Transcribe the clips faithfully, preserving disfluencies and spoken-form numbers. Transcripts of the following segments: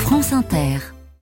France Inter.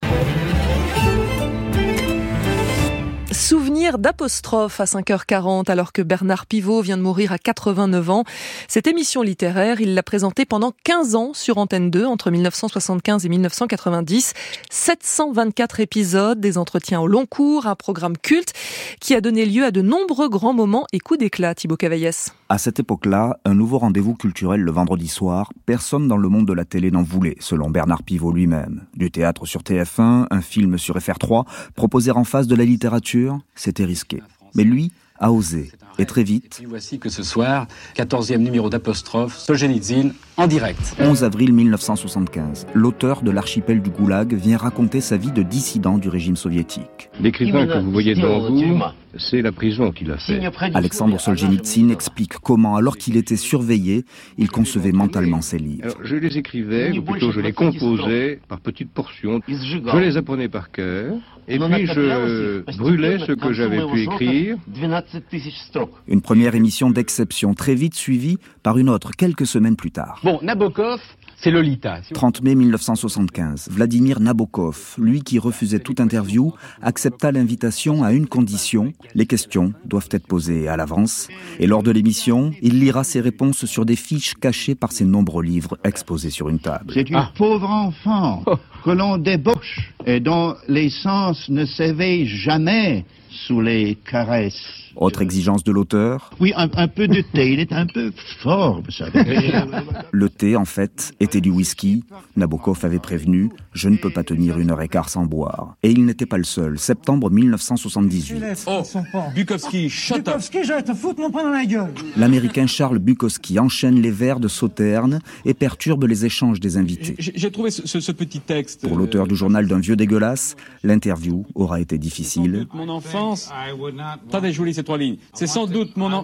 Souvenir d'apostrophe à cinq heures quarante alors que Bernard Pivot vient de mourir à quatre-vingt-neuf ans. Cette émission littéraire, il l'a présentée pendant quinze ans sur Antenne deux entre dix-neuf cent soixante-quinze et dix-neuf cent quatre-vingt-dix. sept cent vingt-quatre épisodes, des entretiens au long cours, un programme culte qui a donné lieu à de nombreux grands moments et coups d'éclat, Thibaut Cavaillès. À cette époque-là, un nouveau rendez-vous culturel le vendredi soir, personne dans le monde de la télé n'en voulait, selon Bernard Pivot lui-même. Du théâtre sur T F un, un film sur F R trois, proposer en face de la littérature, c'était risqué. Mais lui a osé, et très vite... Et puis voici que ce soir, quatorzième numéro d'apostrophe, Solzhenitsyn, en direct. onze avril mille neuf cent soixante-quinze, l'auteur de l'archipel du Goulag vient raconter sa vie de dissident du régime soviétique. L'écrivain que vous voyez devant vous, c'est la prison qu'il a fait. Alexandre Solzhenitsyn explique comment, alors qu'il était surveillé, il concevait mentalement ses livres. Alors, je les écrivais, ou plutôt je les composais par petites portions. Je les apprenais par cœur, et puis je brûlais ce que j'avais pu écrire. Une première émission d'exception, très vite suivie par une autre, quelques semaines plus tard. Bon, Nabokov, c'est Lolita. trente mai mille neuf cent soixante-quinze, Vladimir Nabokov, lui qui refusait toute interview, accepta l'invitation à une condition, les questions doivent être posées à l'avance. Et lors de l'émission, il lira ses réponses sur des fiches cachées par ses nombreux livres exposés sur une table. C'est une ah. pauvre enfant que l'on débauche et dont les sens ne s'éveillent jamais sous les caresses. Autre exigence de l'auteur. Oui, un, un peu de thé, il est un peu fort, vous savez. Le thé, en fait, était du whisky. Nabokov avait prévenu « Je ne peux pas tenir une heure et quart sans boire ». Et il n'était pas le seul. Septembre mille neuf cent soixante-dix-huit. Oh, Bukowski, shut up. Bukowski, j'allais te foutre mon poing dans la gueule. L'Américain Charles Bukowski enchaîne les vers de Sauterne et perturbe les échanges des invités. J'ai, j'ai trouvé ce, ce, ce petit texte. Pour l'auteur du journal d'un vieux dégueulasse, l'interview aura été difficile. Mon enfance... Attendez, je vous lis ces trois lignes. C'est sans doute mon... En...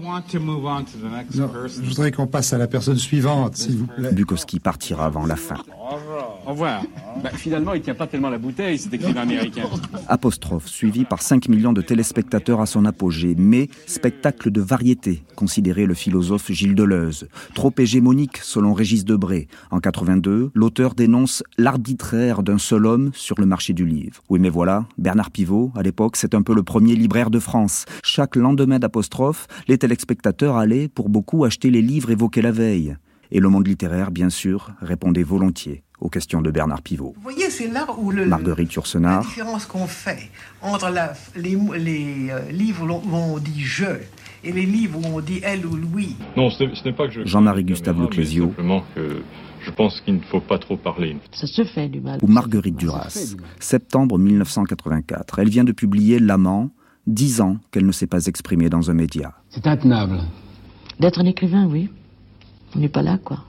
Non, je voudrais qu'on passe à la personne suivante, s'il vous plaît. Bukowski partira avant la fin. Au revoir. Bah, finalement, il tient pas tellement la bouteille, cet écrivain américain. Apostrophe, suivi par cinq millions de téléspectateurs à son apogée, mais spectacle de variété, considérait le philosophe Gilles Deleuze. Trop hégémonique, selon Régis Debray. En quatre-vingt-deux, l'auteur dénonce l'arbitraire d'un seul homme sur le marché du livre. Oui, mais voilà, Bernard Pivot, à l'époque, c'est un peu le premier libraire de France. Chaque lendemain d'apostrophe, les téléspectateurs allaient, pour beaucoup, acheter les livres évoqués la veille. Et le monde littéraire, bien sûr, répondait volontiers aux questions de Bernard Pivot. Vous voyez, c'est là où le, Marguerite Yourcenar. La différence qu'on fait entre la, les, les euh, livres où on dit « je » et les livres où on dit « elle » ou « lui ». Non, ce n'est, ce n'est pas que je... Jean-Marie Gustave Leclésio. Simplement que je pense qu'il ne faut pas trop parler. Ça se fait du mal. Ou Marguerite Duras. Septembre mille neuf cent quatre-vingt-quatre. Elle vient de publier L'Amant, dix ans qu'elle ne s'est pas exprimée dans un média. C'est intenable. D'être un écrivain, oui. On n'est pas là, quoi.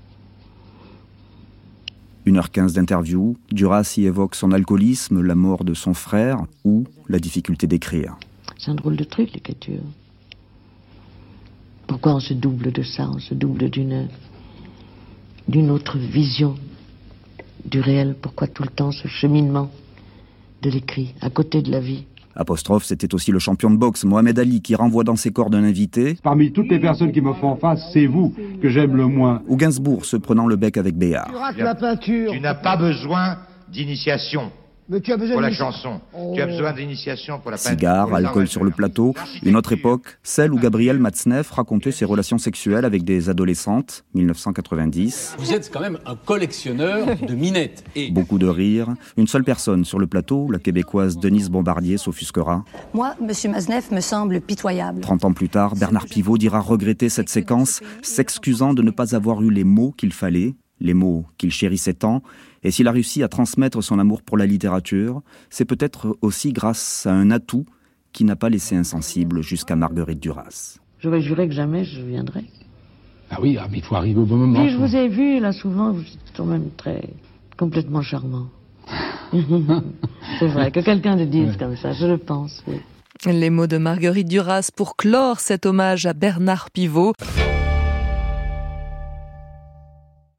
une heure quinze d'interview, Duras y évoque son alcoolisme, la mort de son frère ou la difficulté d'écrire. C'est un drôle de truc, l'écriture. Pourquoi on se double de ça? On se double d'une, d'une autre vision du réel. Pourquoi tout le temps ce cheminement de l'écrit, à côté de la vie? Apostrophe, c'était aussi le champion de boxe, Mohamed Ali, qui renvoie dans ses cordes un invité. Parmi toutes les personnes qui me font face, c'est vous que j'aime le moins. Ou Gainsbourg, se prenant le bec avec Béard. Tu rates la peinture. Tu n'as pas besoin d'initiation. Mais tu as besoin pour la de... chanson. Oh. Tu as besoin d'initiation pour la peinture. Cigare, alcool sur le plateau. Une autre époque, celle où Gabriel Matzneff racontait ses relations sexuelles avec des adolescentes, dix-neuf cent quatre-vingt-dix. Vous êtes quand même un collectionneur de minettes. Et... Beaucoup de rires. Une seule personne sur le plateau, la québécoise Denise Bombardier, s'offusquera. Moi, M. Matzneff me semble pitoyable. Trente ans plus tard, Bernard Pivot dira regretter cette séquence, s'excusant de ne pas avoir eu les mots qu'il fallait, les mots qu'il chérissait tant. Et s'il a réussi à transmettre son amour pour la littérature, c'est peut-être aussi grâce à un atout qui n'a pas laissé insensible jusqu'à Marguerite Duras. J'aurais juré que jamais je viendrais. Ah oui, ah, mais il faut arriver au bon moment. Puis je vous ai vu là souvent, vous êtes quand même très... complètement charmant. C'est vrai, que quelqu'un le dise comme ça, je le pense, oui. Les mots de Marguerite Duras pour clore cet hommage à Bernard Pivot.